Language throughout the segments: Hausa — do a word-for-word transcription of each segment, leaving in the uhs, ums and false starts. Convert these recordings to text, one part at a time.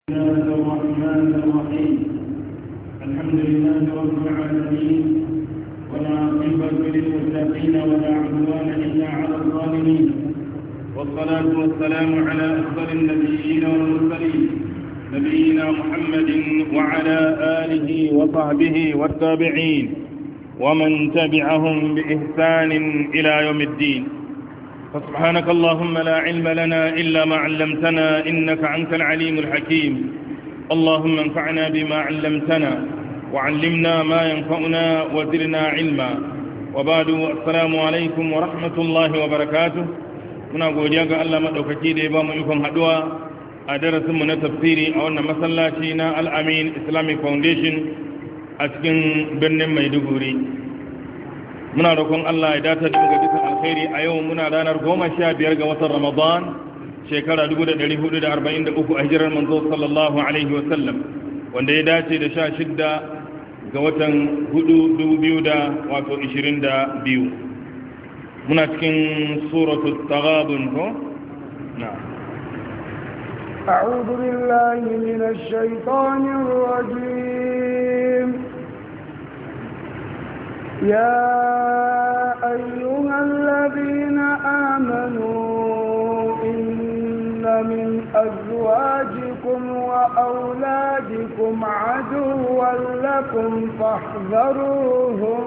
الله الرحمن الرحيم. الحمد لله رب العالمين، ولا عقبة للمتقين ولا عدوان إلا على الظالمين، والصلاة والسلام على أفضل النبيين والمرسلين نبينا محمد وعلى آله وصحبه والتابعين ومن تبعهم بإحسان إلى يوم الدين. فسبحانك اللهم لا علم لنا إلا ما علمتنا إنك أنت العليم الحكيم. اللهم انفعنا بما علمتنا وعلمنا ما ينفعنا وزدنا علما. وبعد السلام عليكم ورحمة الله وبركاته. muna godiya ga Allah madaukaki da ya ba mu ikon haduwa a darasin mu na tafsiri a wannan masallaci na Al-Amin Islamic Foundation a cikin birnin Maiduguri. muna roƙon Allah ya dace da mu ga dukkan alkhairi. a yau muna ranar goma sha biyar ga watan Ramadan shekara dubu da ɗari hudu da arba'in da uku a hijirar manzo sallallahu alaihi wasallam, wanda ya dace da sha shidda ga watan hudu dubu biyu da wato ishirin da biyu. muna cikin suratul taghabun ko na أعوذ بالله من الشيطان الرجيم. يا أيها الذين آمنوا إن من أزواجكم وأولادكم عدوا لكم فاحذروهم،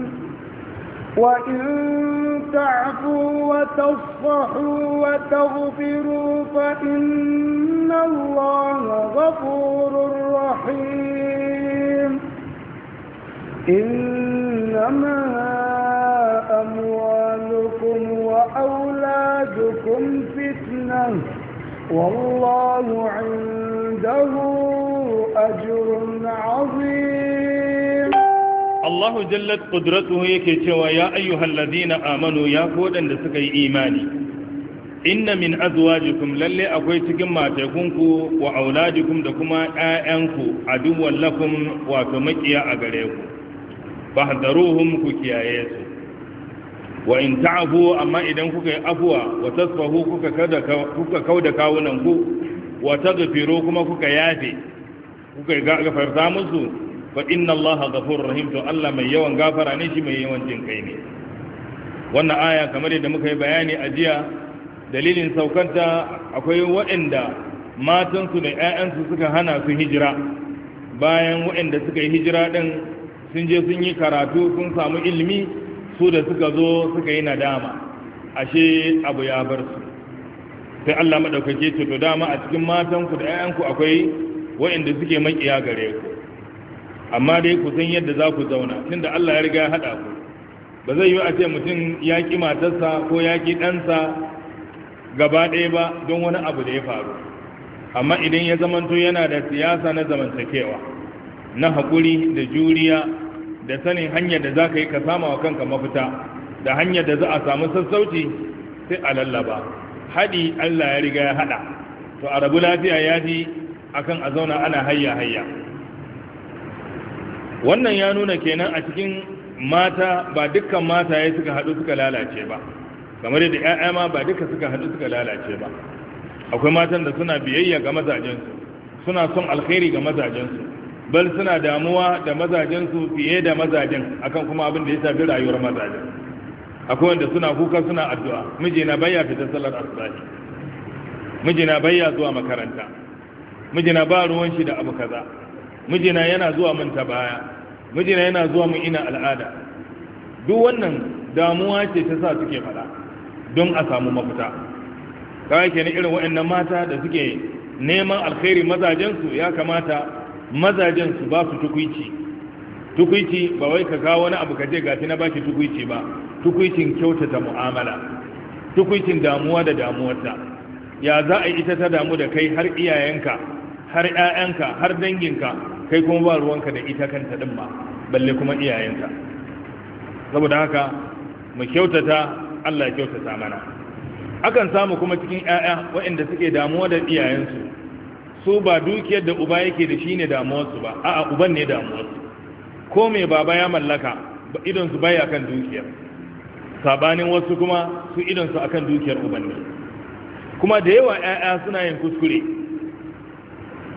وإن تعفوا وتصفحوا وتغفروا فإن الله غفور رحيم. إنما أموالكم وأولادكم فتنة والله عنده أجر عظيم. الله جلت قدرته يكتوى يا أيها الذين آمنوا يا قودا لسكي إيماني إن من أزواجكم للي أقويتكم ما تكونكو وأولادكم دكما آيانكو عدوا لكم وكمكيا أغريكم فاحذروهم كيايسو. وإن تعفوا أما إذن كوكا أفوا وتصفحوا كوكا كودا كاوننكو وتغفروا كما كوكا يافي كوكا غفرتامسو فإن الله غفور رحيم. تو الله من يوان غافر نشي من يوان جنكيني. wannan aya kamar yadda muka yi bayani a jiya, dalilin saukanta akwai waɗanda matansu da 'ya'yansu suka hana su hijira. bayan waɗanda suka yi hijira ɗin sun je sun yi karatu sun samu ilimi, su da suka zo suka yi nadama ashe abu ya bar su. sai Allah madaukake ce to dama a cikin matanku da 'ya'yanku akwai waɗanda suke makiya gare ku, amma dai ku san yadda za ku zauna tunda Allah ya riga ya haɗa ku. ba zai yi a ce mutum ya ƙi matarsa ko ya ƙi ɗansa gaba ɗaya ba don wani abu da ya faru, amma idan ya zamanto yana da siyasa na zamantakewa na haƙuri da juriya da sanin hanyar da za ka yi ka sama wa kanka mafita da hanyar da za a samu sassauci, sai a lallaba. haɗi Allah ya riga ya haɗa, to a rabu lafiya ya fi akan a zauna ana hayya hayya. wannan ya nuna kenan a cikin mata ba dukkan mataye suka haɗu suka lalace ba, kamar yadda 'ya'ya ma ba duka suka haɗu suka lalace ba. akwai matan da suna biyayya ga mazajensu, suna son alkhairi ga mazajensu, bal suna damuwa da mazajensu fiye da mazajen akan kuma abin da ya shafi rayuwar mazajen. akwai wanda suna kuka suna addu'a, mijina bayya fita sallar asubahi, mijina bayya zuwa makaranta, mijina ba ruwan shi da abu kaza, mijina yana zuwa mun ta baya, mijina yana zuwa mun ina al'ada. duk wannan damuwa ce ta sa suke fada don a samu mafita. kawai kenan irin waɗannan mata da suke neman alkhairi mazajensu, ya kamata mazajen su ba su tukuici. tukuici ba wai ka kawo wani abu ka je gashi na baki tukuici ba, tukuicin kyautata mu'amala, tukuicin damuwa da damuwarta. ya za a yi ita ta damu da kai har iyayenka har ƴaƴanka har danginka, kai kuma ba ruwanka da ita kanta din ma balle kuma iyayenka. saboda haka mu kyautata, Allah ya kyautata mana. akan samu kuma cikin ƴaƴa waɗanda suke damuwa da iyayensu, su ba dukiyar da uba yake da shi ne damuwarsu ba, a'a uban ne damuwarsu. ko mai baba ya mallaka idon su baya kan dukiyar, sabanin wasu kuma su idon su akan dukiyar uban ne. kuma da yawa ƴaƴa suna yin kuskure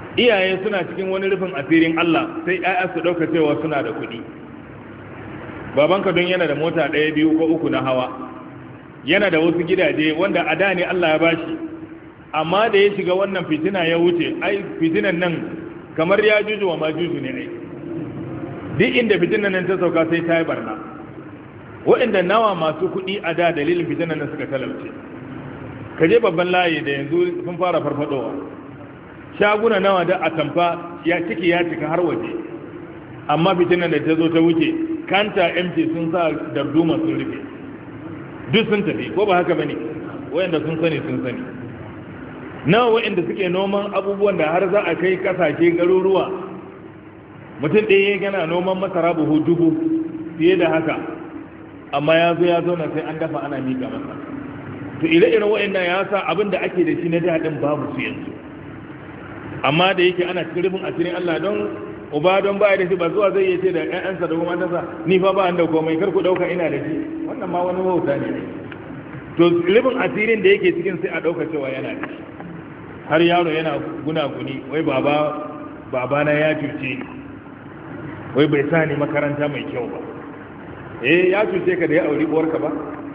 iyaye suna cikin wani rufin asirin Allah sai ƴaƴa su dauka cewa suna da kuɗi. Babanka don yana da mota ɗaya biyu ko uku na hawa, yana da wasu gidaje wanda a da ne Allah ya bashi, amma da ya shiga wannan fitina ya wuce, ai fitinan nan kamar ya juju wa ma juju ne ai. Duk inda fitinan nan ta sauka sai ta yi barna. Waɗanda nawa masu kuɗi a da dalilin fitinan nan suka talauce. Ka je babban layi da yanzu sun fara farfadowa. Shaguna nawa da atamfa ya ciki ya cika har waje, amma fitinan da ta zo ta wuce kanta empty sun sa darduma sun rufe duk sun tafi, ko ba haka bane? Wayanda sun sani sun sani. Nawa wayanda suke noman abubuwan da har za a kai kasashe garuruwa, mutum ɗaya yana noman masara buhu dubu fiye da haka, amma ya zo ya zauna sai an dafa ana mika masa. To ire-iren wayannan ya sa abin da ake da shi na daɗin babu su yanzu. Amma da yake ana cikin rufin asirin Allah, don uba don baya da shi ba zuwa zai iya ce da ƴaƴansa da kuma matansa ni fa ba da komai kar ku dauka ina da shi, wannan ma wani wauta ne. To rufin asirin da yake cikin sai a dauka cewa yana da shi. Har yaro yana gunaguni wai baba baba na ya cuce, wai bai sa ni makaranta mai kyau ba. Eh ya cuce ka da ya auri uwarka ba?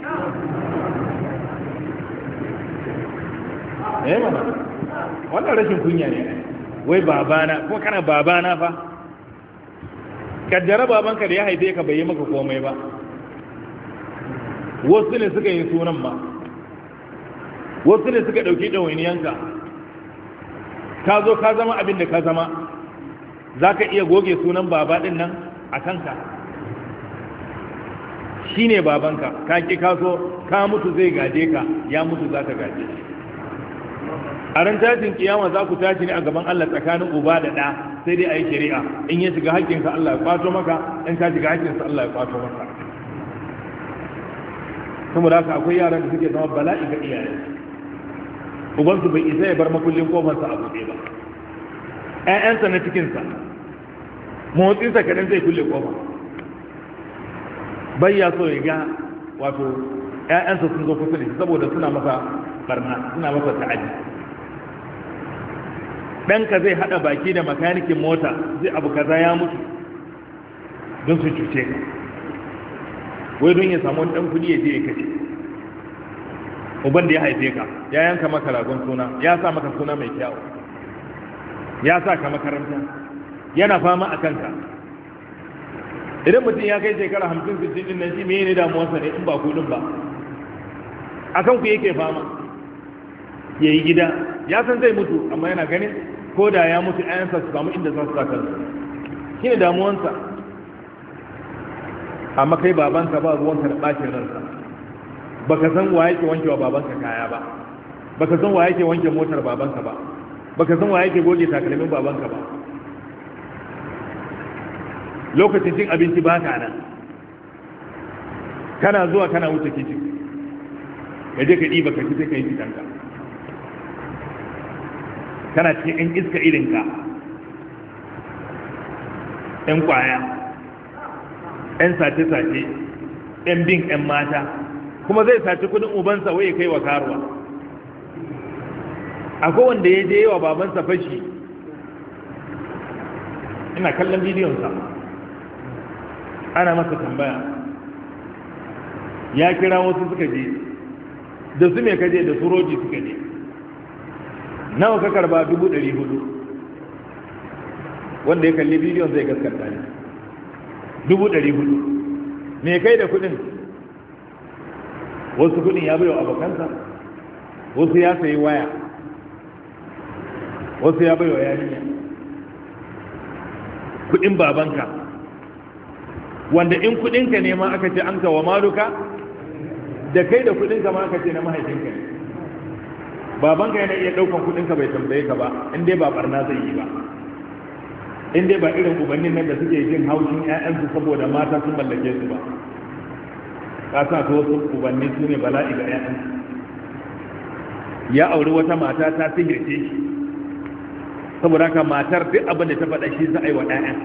Eh mana wannan rashin kunya ne. Wai babana, kuma kana babana fa. Kaddara babanka da ya haife ka bai yi maka komai ba, wasu ne suka yi sunan ma, wasu ne suka ɗauki ɗawainiyanka, ka zo ka zama abin da ka zama, za ka iya goge sunan baba ɗin nan a kanka. Shi ne babanka, ka ƙi ka so ka mutu zai gaje ka, ya mutu za ka gaje shi. A ran tashin kiyama za ku tashi ne a gaban Allah tsakanin uba da ɗa, sai dai a yi shari'a. In ya shiga haƙƙinsa Allah ya kwato maka, in ka shiga haƙƙinsa Allah ya kwato maka. Saboda haka akwai yaran da suke zama bala'i ga iyaye. Ubansu bai isa ya bar makullin kofarsa a buɗe ba. ƴaƴansa na cikinsa, motsinsa kaɗan zai kulle kofa. Bai ya so ya ga wato ƴaƴansa sun zo kusa da shi saboda suna masa barna, suna masa ta'adi. Ɗanka zai haɗa baki da makanikin mota zai abu kaza ya mutu don su cuce ka, wai don ya samu ɗan kuɗi ya je ya kashe. Uban da ya haife ka ya yanka maka ragon suna, ya sa maka suna mai kyau, ya sa ka makaranta, yana fama a kanka. Idan mutum ya kai shekara hamsin sittin ɗin nan shi me ne damuwarsa ne in ba kuɗin ba, a kanku yake fama. Ya yi gida, ya san zai mutu, amma yana ganin ko da ya mutu ayansa su samu inda za su sa kansu, shi ne damuwansa. Amma kai babanka ba ruwanka da ɓacin ransa, baka san wa yake wanke wa babanka kaya ba, baka san wa yake wanke motar babanka ba, baka san wa yake goge takalmin babanka ba. Lokacin cin abinci ba ka nan, kana zuwa kana wuce kicin, ka je ka ɗiba ka ci sai ka yi fitanka. Kana cikin ‘yan iska irinka, ‘yan kwaya, ‘yan sace-sace, ‘yan bin ‘yan mata, kuma zai sace kudin ubansa wai ya kai wa karuwa. Akwai wanda ya je wa babansa fashi, ina kallon bidiyonsa, ana masa tambaya, ya kira wasu suka je, da su mai kaje da su roji suka je. Nawa ka karba? dubu ɗari hudu. Wanda ya kalli bidiyon zai gaskata ne. dubu ɗari hudu. Me kai da kudin? Wasu kudin ya bai wa abokansa, wasu ya sayi waya, wasu ya bai wa yarinya. Kudin babanka, wanda in kudinka ne ma aka ce an kawo maluka, da kai da kudinka ma aka ce na mahaifinka ne. Babanka yana iya ɗaukan kudinka bai tambaye ka ba, in dai ba barna zai yi ba, in dai ba irin ubannin nan da suke jin haushin 'ya'yansu saboda mata sun mallake su ba. Ka sa ko wasu ubanni su ne bala'i ga 'ya'yansu. Ya auri wata mata ta sihirce shi, saboda haka matar duk abin da ta faɗa shi za a yi wa 'ya'yan.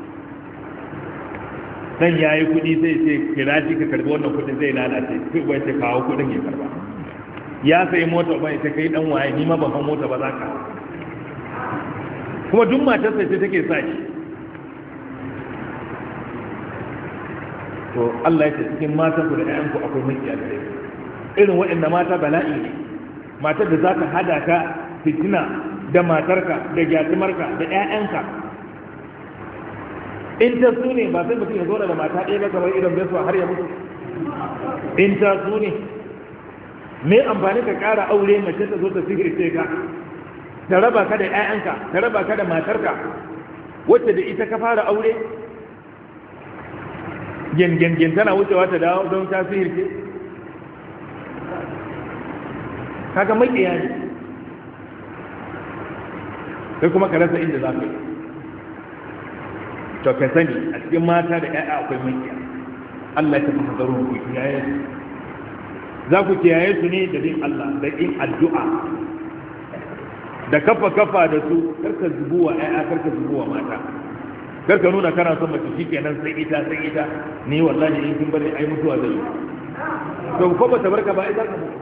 Dan ya yi kuɗi sai ce kira shi ka karbi wannan kuɗin zai lalace, sai bai ce kawo kuɗin ya karba. Ya sayi mota bai ta kai dan waye, ni ma ban san mota ba za ka. kuma duk matarsa ce take sa shi. to Allah ya ce cikin matan ku da ƴaƴanku akwai makiya da rai irin waɗanda mata bala'i ne matar da za ta hada ka fitina da matarka da gyatumarka da ƴaƴanka in ta su ne ba sai mutum ya zauna da mata ɗaya ba kamar idan bai har ya mutu in ta su ne me amfani ka ƙara aure mace ta zo ta sihirce ka ta raba ka da ƴaƴanka ta raba ka da matarka wacce da ita ka fara aure gen tana wucewa ta dawo don ta sihirce kaga makiya ne sai kuma ka rasa inda za ka yi to ka sani a cikin mata da ƴaƴa akwai makiya Allah ya tafi hadaru ku kiyaye su za ku kiyaye su ne da bin Allah da yin addu'a da kafa kafa da su karka zubuwa ƴaƴa karka zubuwa mata karka nuna kana son mace shikenan sai ita sai ita ni wallahi in kin bari ai mutuwa zai yi to ko ba ta barka ba ai za ka mutu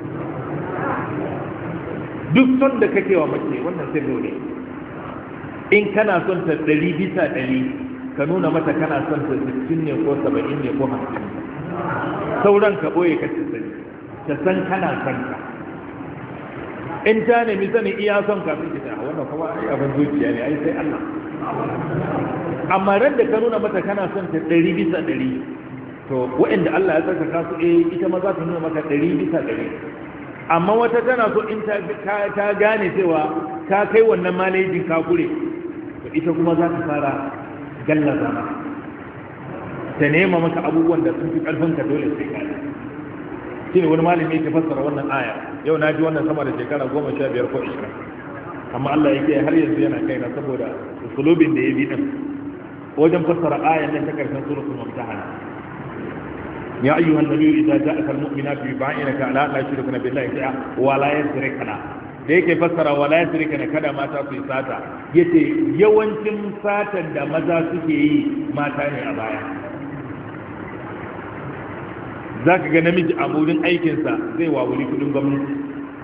duk son da kake wa mace wannan sai ne in kana son ta ɗari bisa ɗari ka nuna mata kana son ta sittin ne ko saba'in ne ko hamsin sauran ka ɓoye ka sani ta san kana son ka in ta nemi sani iya son ka sai ta wannan kuma ai abin zuciya ne ai sai Allah amma ran da ka nuna mata kana son ta ɗari bisa ɗari to waɗanda Allah ya tsaka su eh ita ma za ta nuna maka ɗari bisa ɗari amma wata tana so in ta gane cewa ka kai wannan malejin ka kure to ita kuma za ta fara gallaza ma ta nema maka abubuwan da sun fi karfin ka dole sai ka shi ne wani malami yake fassara wannan aya yau na ji wannan sama da shekara goma sha biyar ko ishirin amma Allah yake har yanzu yana kaina saboda usulubin da ya bi din wajen fassara ayan nan ta karshen suratul mumtahana يا أيها النبي إذا جاءك المؤمنات يبايعنك على لا يشركن بالله شيئا ولا يشركن da yake fassara wala yasrika kada mata su sata yace yawancin satan da maza suke yi mata ne a baya zaka ga namiji a wurin aikin sa zai wawuri kudin gwamnati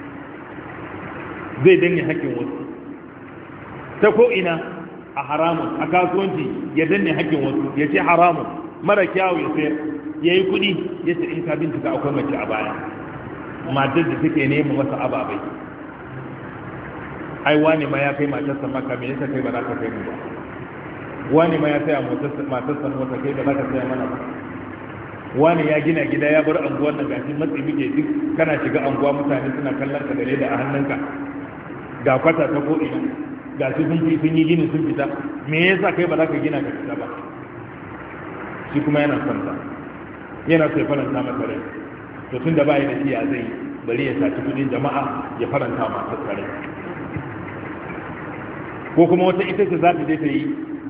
zai danne hakkin wasu ta ko ina a haramun a kasuwanci ya danne hakkin wasu yace haramun mara kyawu ya sayar ya yi kudi ya ce in ka bincika akwai mace a baya matar da take nema masa ababai ai wani ma ya kai matarsa maka me yasa kai ba za ka kai mu ba wani ma ya saya matarsa mota kai ba za ka saya mana ba wani ya gina gida ya bar anguwar nan gashi matsi muke duk kana shiga anguwa mutane suna kallon ka da leda a hannunka ga kwata ta ko ina ga su sun fi sun yi gini sun fita me yasa kai ba za ka gina ka fita ba shi kuma yana son ta yana sai faranta masa rai to tun da bai da shi ya zai bari ya saci kudin jama'a ya faranta masa rai ko kuma wata ita ce za ta je ta yi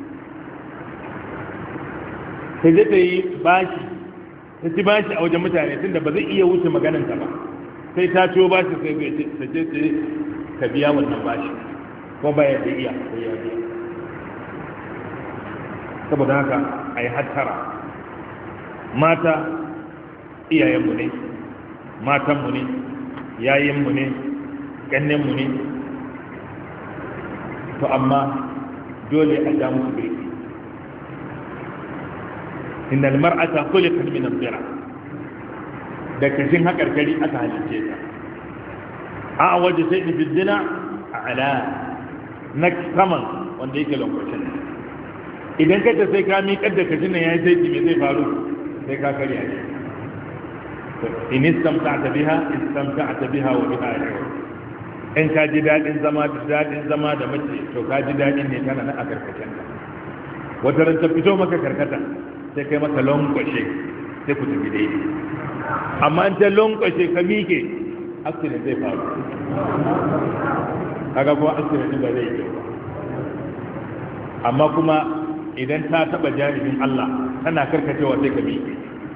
ta je ta yi bashi ta ci bashi a wajen mutane tun da ba zai iya wuce magananta ba sai ta ciwo bashi sai ta je ta ka biya wannan bashi ko ba ya da iya sai ya biya saboda haka a yi hattara mata iyayenmu ne matanmu ne yayinmu ne ƙannenmu ne to amma dole a ja musu birki innal mar'ata khuliqat min ad-dira da kashin hakarkari aka halice ta a waje sai da bidina ala na saman wanda yake lankwashin idan ka ta sai ka miƙar da kashin nan yayi sai me zai faru sai ka karya shi in istamta'ta biha istamta'ta biha wa biha in ka ji dadin zama da dadin zama da mace to ka ji dadin ne kana na a karkashin ka wata ran ta fito maka karkata sai kai maka lonkwashe sai ku tafi dai amma in ta lonkwashe ka miƙe accident zai faru kaga kuma accident ba zai yi ba amma kuma idan ta taba janibin Allah tana karkacewa sai ka miƙe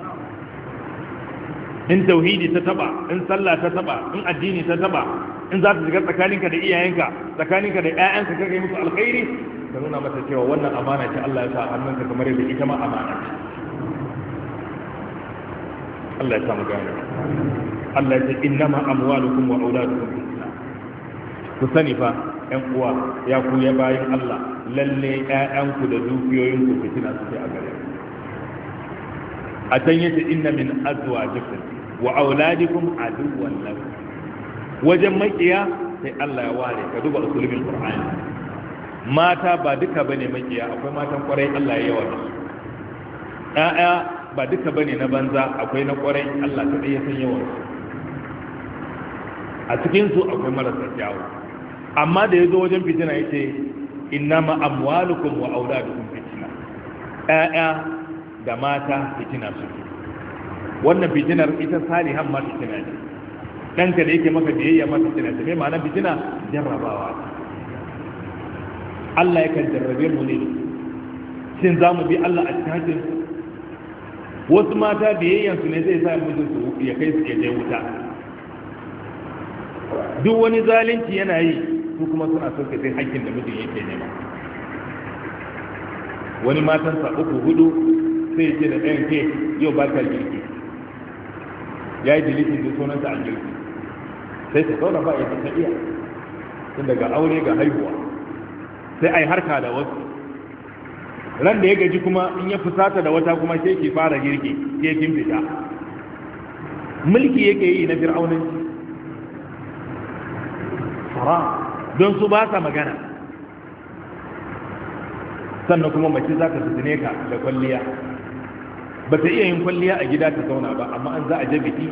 in tauhidi ta taba in sallah ta taba in addini ta taba in za ta shiga tsakaninka da iyayenka tsakaninka da ƴaƴanka kaga musu alkhairi ka nuna mata cewa wannan amana ce Allah ya sa hannunka kamar yadda ita ma amana ce Allah ya sa mu gane Allah ya ce innama amwalukum wa auladukum fitna ku sani fa ƴan uwa ya ku ya bayin Allah lalle ƴaƴanku da dukiyoyinku fitina suke a gare ku a can yace inna min azwajikum wa auladikum aduwwan lakum wajen makiya sai Allah ya ware ka duba usulul qur'ani mata ba duka bane makiya akwai matan kwarai Allah ya yawa da su ƴaƴa ba duka bane na banza akwai na kwarai Allah kadai ya san yawan su a cikin su akwai marasa kyawu amma da yazo wajen fitina yace innama amwalukum wa auladukum fitna ƴaƴa da mata fitina su wannan fitinar ita salihan ma fitina ne danka da yake maka biyayya ma fitina ce me ma'ana fitina jarrabawa Allah ya kan jarrabe mu ne shin za mu bi Allah a cikin wasu mata biyayyansu ne zai sa mijinsu ya kai su je wuta duk wani zalunci yana yi su kuma suna so ka sai hakkin da mijin yake nema wani matansa uku hudu sai ce da ɗayan ke yau ba ta girki ya yi dilitin da sunansa a girki sai ta zauna ba ya ta iya tun daga aure ga haihuwa sai a yi harka da wasu ran da ya gaji kuma in ya fusata da wata kuma sai ke fara girki ke kin fita mulki yake yi na fir'aunanci fara don su ba sa magana sannan kuma mace za ka fitine ka da kwalliya ba ta iya yin kwalliya a gida ta zauna ba amma an za a je biki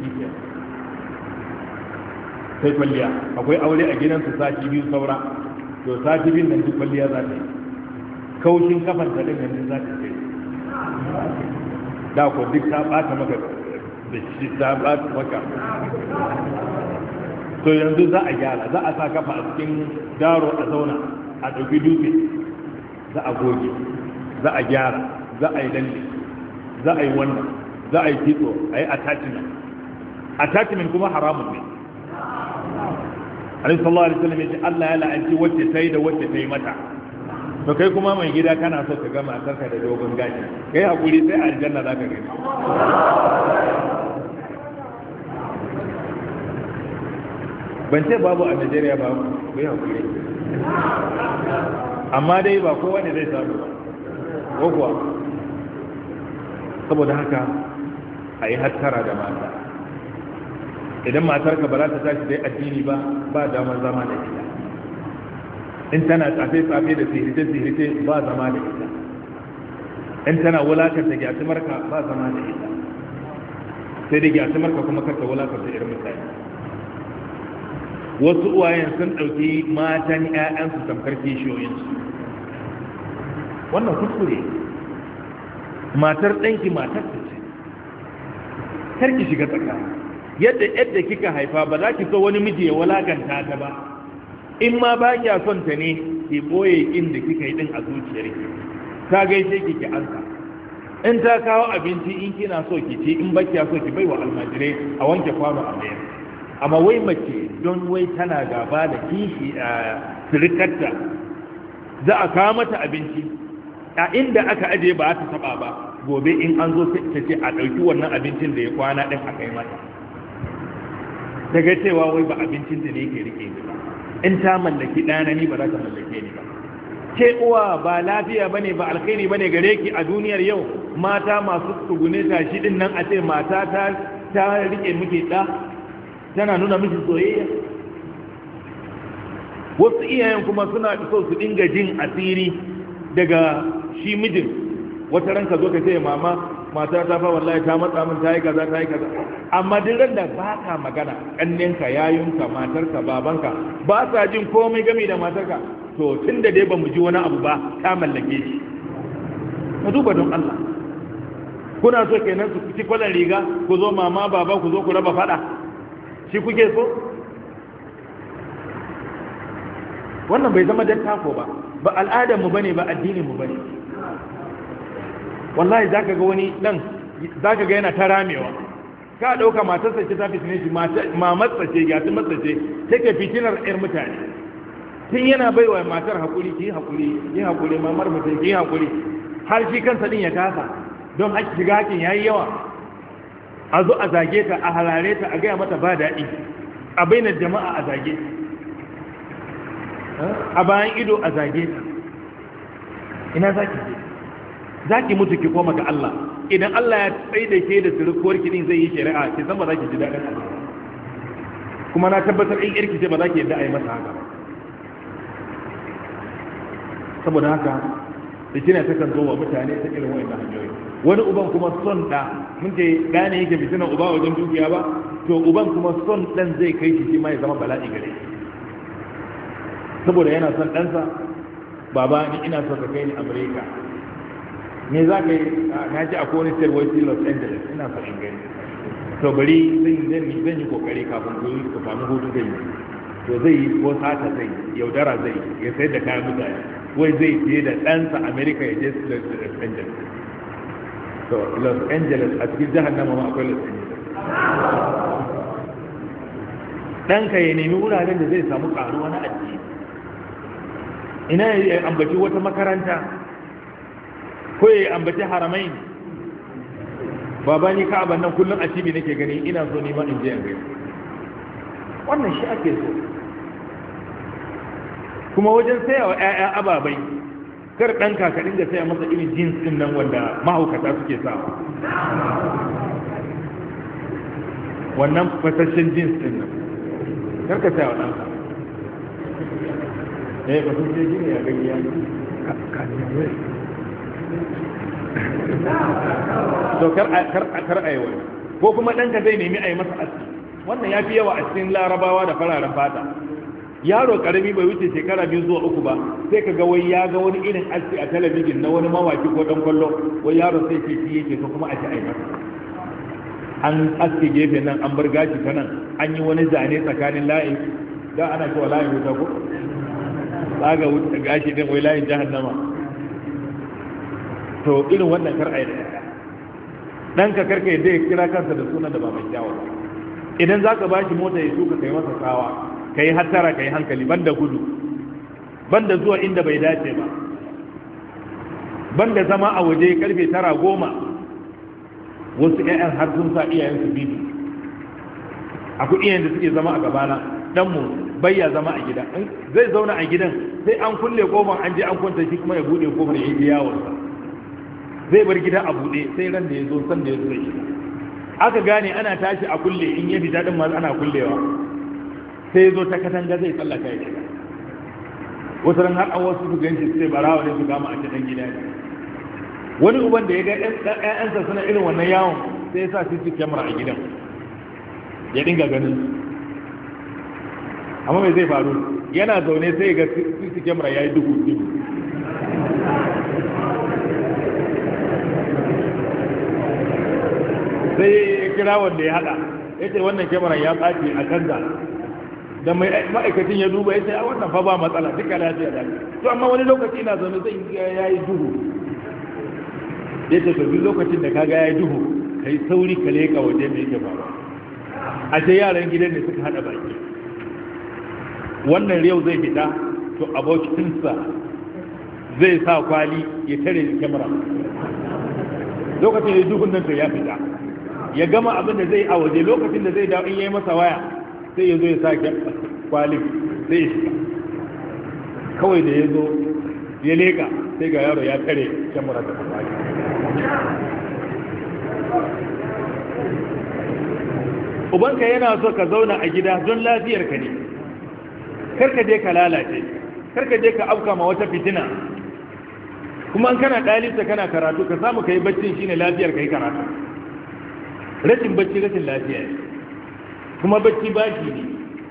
sai kwalliya akwai aure a gidansu sati biyu saura to sati biyun nan duk kwalliya za ta yi kaushin kafan ta din nan za ta kai da ko duk ta bata maka da shi ta bata maka to yanzu za a gyara za a sa kafa a cikin daro a zauna a ɗauki dutse za a goge za a gyara za a yi lalle za a yi wannan za a yi kitso a yi attachment attachment kuma haramun ne alaihi sallallahu alaihi wasallam yace Allah ya la'anci wacce tayi da wacce tayi mata to kai kuma mai gida kana so ka ga matarka da dogon gashi kai hakuri sai aljanna zaka gani ban ce babu a Najeriya ba kai hakuri amma dai ba kowa ne zai samu ba ko kuwa saboda haka a yi hattara da mata idan matarka ba za ta tashi dai addini ba ba damar zama da ita in tana tsafe-tsafe da sihirce-sihirce ba zama da ita in tana wulakanta gyatumarka ba zama da ita sai da gyatumarka kuma karta wulakanta irin mutane wasu uwayen sun ɗauki matan 'ya'yansu tamkar kishiyoyinsu wannan kuskure matar ɗanki matar ta ce karki shiga tsakani yadda yadda kika haifa ba za ki so wani miji ya walakanta ta ba in ma ba kya son ta ne ki boye inda kika yi din a zuciyarki ta gaishe ki ki ansa in ta kawo abinci in kina so ki ci in ba kya so ki bai wa almajirai a wanke kwano a mayar amma wai mace don wai tana gaba da kishi a sirikarta za a kawo mata abinci a inda aka aje ba ta taba ba gobe in an zo ta ce a ɗauki wannan abincin da ya kwana ɗin a kai mata daga cewa wai ba abincin da ne yake rike ni ba in ta mallaki ɗana ni ba za ta mallake ni ba ke uwa ba lafiya bane ba alkhairi bane gare ki a duniyar yau mata masu tsugune tashi din nan a ce mata ta ta rike miki ɗa tana nuna miki soyayya wasu iyayen kuma suna so su dinga jin asiri daga shi mijin wata ranka zo ka ce mama mata ta fa wallahi ta matsa min ta yi kaza ta yi kaza amma duk ran da ba ka magana kannenka yayunka matarka babanka ba sa jin komai game da matarka to tun da dai ba mu ji wani abu ba ta mallake shi ka duba don Allah kuna so kenan su ci kwalan riga ku zo mama baba ku zo ku raba fada shi kuke so wannan bai zama dattako ba ba al'adar mu bane ba addinin mu bane wallahi zaka ga wani dan zaka ga yana ta ramewa ka dauka matarsa ce ta fitine shi mamarsa ce ya ta matsa ce take fitinar yar mutane tun yana baiwa matar hakuri ki hakuri ki hakuri mamar mutum ki hakuri har shi kansa din ya kasa don haƙi shiga hakin yayi yawa a zo a zage ta a halare ta a gaya mata ba daɗi a bainar jama'a a zage a bayan ido a zage ta ina zaki je zaki mutu ki koma ga Allah idan Allah ya tsaye da ke da surukuwar ki din zai yi shari'a ki san ba za ki ji daɗin Allah kuma na tabbatar in irki ce ba za ki yadda a yi masa haka ba saboda haka fitina ta kan zo wa mutane ta irin wa'in hanyoyi wani uban kuma son ɗa mun ce ɗa ne yake fitinan uba wajen dukiya ba to uban kuma son ɗan zai kai shi shi ma ya zama bala'i gare shi saboda yana son ɗansa baba ni ina so ka kai ni Amerika me za ka yi na ji akwai wani sayarwar Los Angeles ina so in gani to bari zan zan yi kokari kafin ku ku samu hutu zai yi to zai yi ko sata zai yaudara zai ya sayar da kayan mutane wai zai fiye da ɗansa Amerika ya je Los Angeles to Los Angeles a cikin jahannama ma akwai Los Angeles ɗanka ya nemi wuraren da zai samu ƙaruwa na addini ina ya ambaci wata makaranta ko ya ambaci haramai baba ni ka'aban nan kullum a cibi nake gani ina so ni ma in je in gani wannan shi ake so kuma wajen saya wa ƴaƴa ababai kar ɗanka ka dinga saya masa irin jeans din nan wanda mahaukata suke sa wannan fasashen jeans din nan kar ka saya wa ɗanka eh ba sun ce gini ya gani ya to kar kar kar ayi wani ko kuma ɗanka zai nemi a yi masa aski wannan ya fi yawa a cikin larabawa da fararen fata yaro karami bai wuce shekara biyu zuwa uku ba sai ka ga wai ya ga wani irin aski a talabijin na wani mawaki ko dan kwallo wai yaro sai ce shi yake to kuma a ci a yi masa an aski gefe nan an bar gashi ta nan an yi wani zane tsakanin layi da ana cewa layin wuta ko tsaga wuta gashi din wai layin jahannama to irin wannan kar ai da ɗanka karka yadda ya kira kansa da sunan da ba mai kyawu idan za ka ba shi mota ya tuka kai masa tsawa ka yi hattara ka yi hankali banda gudu banda zuwa inda bai dace ba banda zama a waje karfe tara goma wasu ƴaƴan har sun sa iyayensu bibi akwai iyayen da suke zama a gabana ɗanmu bai ya zama a gida zai zauna a gidan sai an kulle kofar an je an kwanta shi kuma ya buɗe kofar ya yi yawonsa zai bar gida a buɗe sai ran da ya zo san da ya zo zai shiga aka gane ana tashi a kulle in ya fita din ma ana kullewa sai ya zo ta katanga zai tsallaka ya shiga wasu ran har an wasu su ganci sai barawa ne su kama a cikin gida ne wani uban da ya ga ƴaƴansa suna irin wannan yawon sai ya sa C C camera a gidan ya dinga ganin amma mai zai faru yana zaune sai ya ga C C camera ya yi duhu duhu sai ya kira wanda ya hada ya ce wannan kyamarar ya ɓaci a canza da ma'aikacin ya duba ya ce a wannan fa ba matsala duka lafiya da to amma wani lokaci ina zaune zai ya yi duhu ya ce to duk lokacin da kaga ya yi duhu ka yi sauri ka leka waje mai yake faruwa a ce yaran gidan ne suka hada baki wannan yau zai fita to abokinsa zai sa kwali ya tare kyamara lokacin da duhun nan to ya fita ya gama abin da zai a waje lokacin da zai dawo in yayi masa waya sai ya zo ya sake kwalin sai ya shiga kawai da ya zo ya leka sai ga yaro ya tare kyamara da kwali ubanka yana so ka zauna a gida don lafiyarka ne karka je ka lalace karka je ka afka ma wata fitina kuma an kana ɗalibta kana karatu ka samu ka yi baccin shine lafiyar ka yi karatu rashin bacci rashin lafiya ne kuma bacci baki ne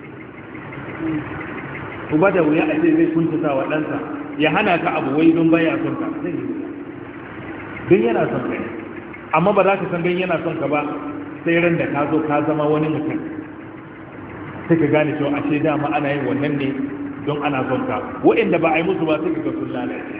uba da wuya a ce zai kuntata wa ɗansa ya hana ka abu wai don baya son ka zai yi don yana son ka amma ba za ka san don yana son ka ba sai ran da ka zo ka zama wani mutum sai ka gane cewa ashe dama ana yin wannan ne don ana son ka wa'inda ba a yi musu ba sai ka ga sun lalace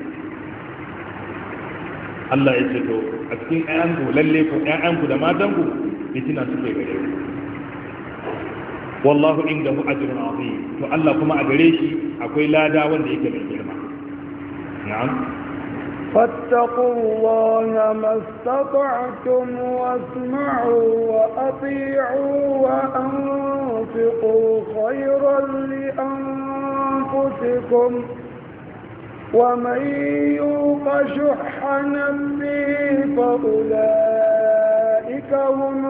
Allah ya ce to a cikin ƴaƴanku lalle ku ƴaƴanku da matanku fitina suke gare ku wallahu indahu ajrun azim to Allah kuma a gare shi akwai lada wanda yake mai girma na'am فاتقوا الله ما استطعتم واسمعوا وأطيعوا وأنفقوا خيرا أنفسكم ومن يوق شح نفسه فأولئك هم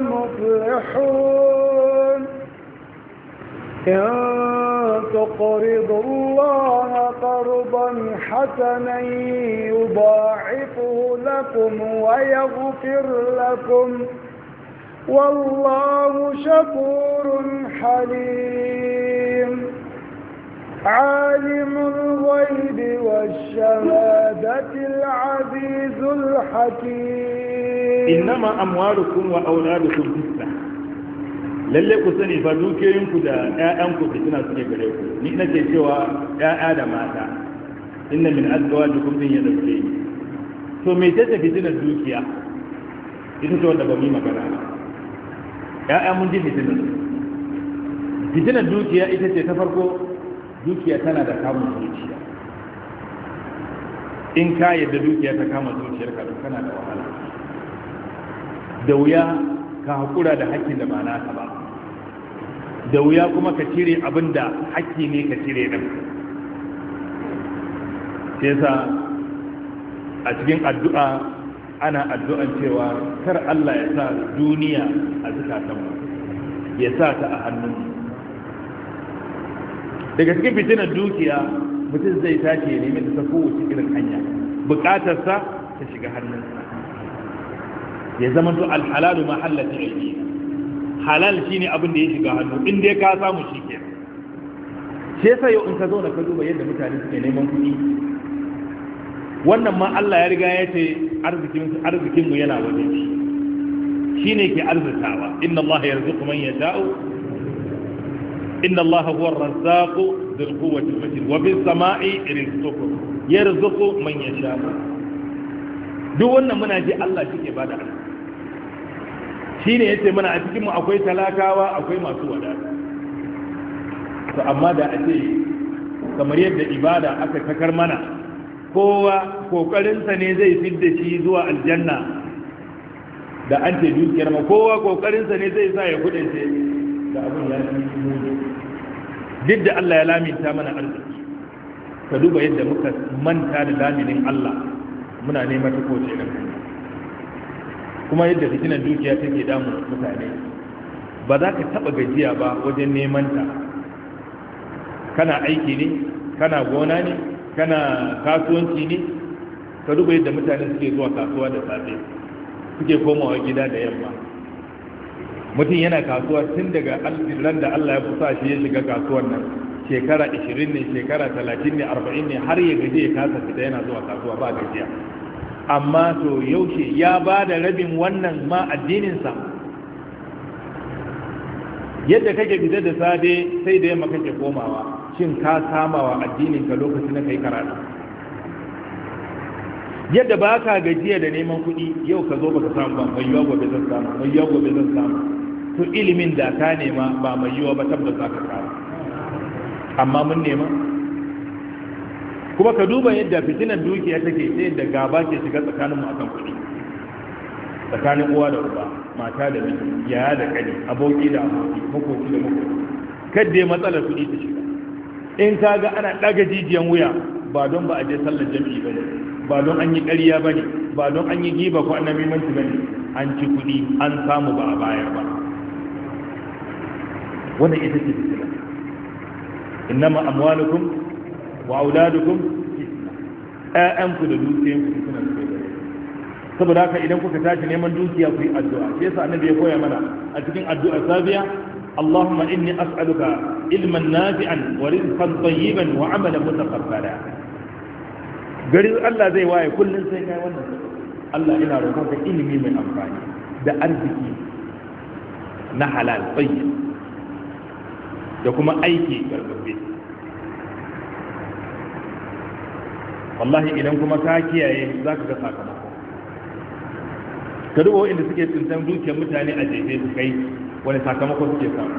المفلحون إن تقرضوا الله قرضا حسنا يضاعفه لكم ويغفر لكم والله شكور حليم عالم الغيب والشهادة العزيز الحكيم إنما أموالكم وأولادكم فتنة lalle ku sani fa dukiyoyinku da ƴaƴanku fitina suke gare ku ni nake cewa ƴaƴa da mata inna min azwajikum din ya dauke to me ce ta fitinar dukiya ita ce wanda ba mu magana ƴaƴa mun ji fitinar fitinar dukiya ita ce ta farko dukiya tana da kamun zuciya in ka yadda dukiya ta kama zuciyarka to kana da wahala da wuya ka haƙura da haƙƙin da ba naka ba da wuya kuma ka cire abin da haƙƙi ne ka cire ɗin sai sa a cikin addu'a ana addu'an cewa kar Allah ya sa duniya a zukatanmu ya sa ta a hannunmu daga cikin fitinar dukiya mutum zai tashi ya nemi ta kowace irin hanya bukatarsa ta shiga hannunsa ya zama to alhalalu ma hallata aiki halal shine abin da ya shiga hannu in dai ka samu shi ke sai yasa yau in ka zo da ka duba yadda mutane suke neman kuɗi wannan ma Allah ya riga ya ce arzikin arzikin mu yana wajen shi shine ke arzikawa inna Allah yarzuqu man yasha'u inna Allah huwa ar-razzaqu dhul quwwati al-matin wa bis sama'i rizqukum yarzuqu man yasha'u duk wannan muna ji Allah shi ke bada arziki shi ne ya ce mana a cikinmu akwai talakawa akwai masu wadata to amma da a ce kamar yadda ibada aka kakar mana kowa kokarinsa ne zai fidda shi zuwa aljanna da an ce dukiyar ma kowa kokarinsa ne zai sa ya kudince da abin ya fi mudu duk da Allah ya laminta mana arziki ka duba yadda muka manta da laminin Allah muna neman ta kowace irin kuma yadda fitinan dukiya take damun mutane ba za ka taba gajiya ba wajen neman ta kana aiki ne kana gona ne kana kasuwanci ne ka duba yadda mutane suke zuwa kasuwa da safe suke komawa gida da yamma mutum yana kasuwa tun daga ran da Allah ya fusa shi ya shiga kasuwar nan shekara ishirin ne shekara talatin ne arba'in ne har ya gaji ya kasa fita yana zuwa kasuwa ba gajiya amma to yaushe ya ba da rabin wannan ma addininsa yadda kake fita da safe sai da yamma kake komawa shin ka samawa addininka lokacin da kai karatu yadda ba ka gajiya da neman kuɗi yau ka zo baka samu ba mai yiwa gobe zan samu mai yiwa gobe zan samu to ilimin da ka nema ba mai yiwa ba tabbas za ka samu amma mun nema kuma ka duba yadda fitinan dukiya take sai da gaba ke shiga tsakanin mu akan kuɗi tsakanin uwa da uba mata da miji yaya da kani aboki da aboki makoci da makoci kadda matsalar kuɗi ta shiga in ka ga ana ɗaga jijiyan wuya ba don ba a je sallar jami'i ba ne ba don an yi ƙarya ba ne ba don an yi giba ko annabimanci ba ne an ci kuɗi an samu ba a bayar ba wannan ita ce fitina innama amwalukum wa auladukum fitna ƴaƴanku da dukiyanku fitina su kai saboda haka idan kuka tashi neman dukiya ku yi addu'a sai yasa annabi ya koya mana a cikin addu'a sabiya اللهم إني أسألك علما نافعا ورزقا طيبا وعملا متقبلا gari Allah zai waye kullun sai kai wannan Allah ina roƙonka ilimi mai amfani da arziki na halal tayyib da kuma aiki gargabe wallahi idan kuma ka kiyaye zaka ga sakamako ka duba wanda suke tsintan dukiyar mutane a jeje su kai wani sakamakon suke samu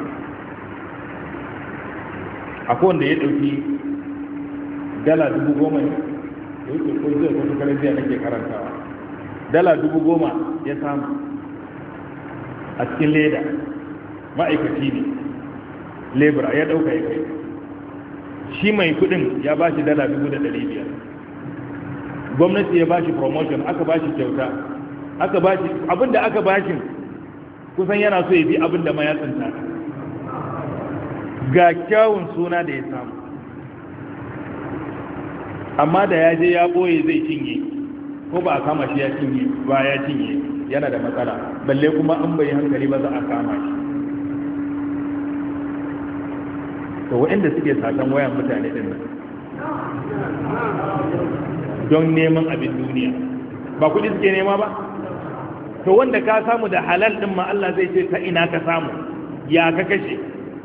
akwai wanda ya ɗauki dala dubu goma ne da yake ko zai ko shekarar jiya nake karantawa dala dubu goma ya samu a cikin leda ma'aikaci ne lebura ya ɗauka ya kai shi mai kudin ya ba shi dala dubu da ɗari biyar gwamnati ya ba shi promotion aka ba shi kyauta aka ba shi abinda aka ba shi kusan yana so ya bi abinda ma ya tsinta ga kyawun suna da ya samu amma da ya je ya ɓoye zai cinye ko ba a kama shi ya cinye ba ya cinye yana da matsala balle kuma an bai hankali ba za a kama shi to waɗanda suke sakan wayan mutane din nan don neman abin duniya ba kuɗi suke nema ba to wanda ka samu da halal din ma Allah zai ce ta ina ka samu ya ka kashe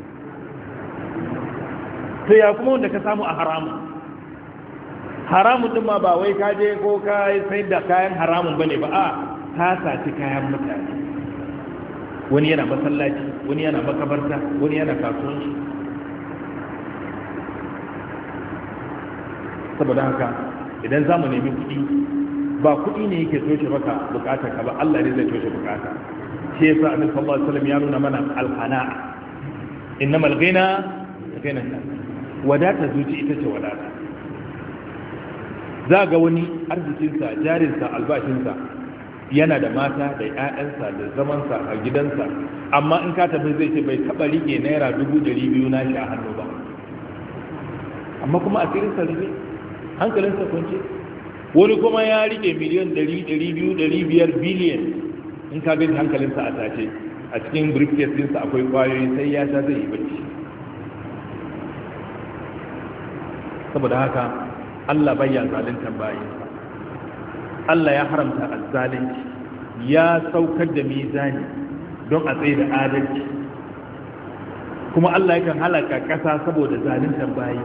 to ya kuma wanda ka samu a haramun haramun din ma ba wai ka je ko ka sai da kayan haramun bane ba a ka saci kayan mutane wani yana masallaci wani yana makabarta wani yana kasuwanci saboda haka idan zamu nemi kuɗi ba kuɗi ne yake toshe maka bukata ka ba Allah ne zai toshe bukata shi yasa annabi sallallahu alaihi wasallam ya nuna mana al-qana'a innamal ghina ghina wadata zuci ita ce wadata za ga wani arzikinsa jarinsa albashinsa yana da mata da 'ya'yansa da zamansa a gidansa amma in ka tafi zai ce bai taɓa rike naira dubu ɗari biyu na shi a hannu ba amma kuma a tsirinsa rike hankalinsa kwanci wani kuma ya rike miliyan ɗari ɗari biyu ɗari biyar biliyan in ka gani hankalinsa a tace a cikin briefcase ɗinsa akwai ƙwayoyi sai ya sha zai yi bacci saboda haka Allah bayya zaluntar bayinsa Allah ya haramta azzalunci ya saukar da mizani don a tsaye da adalci kuma Allah yakan halaka ƙasa saboda zaluntar bayi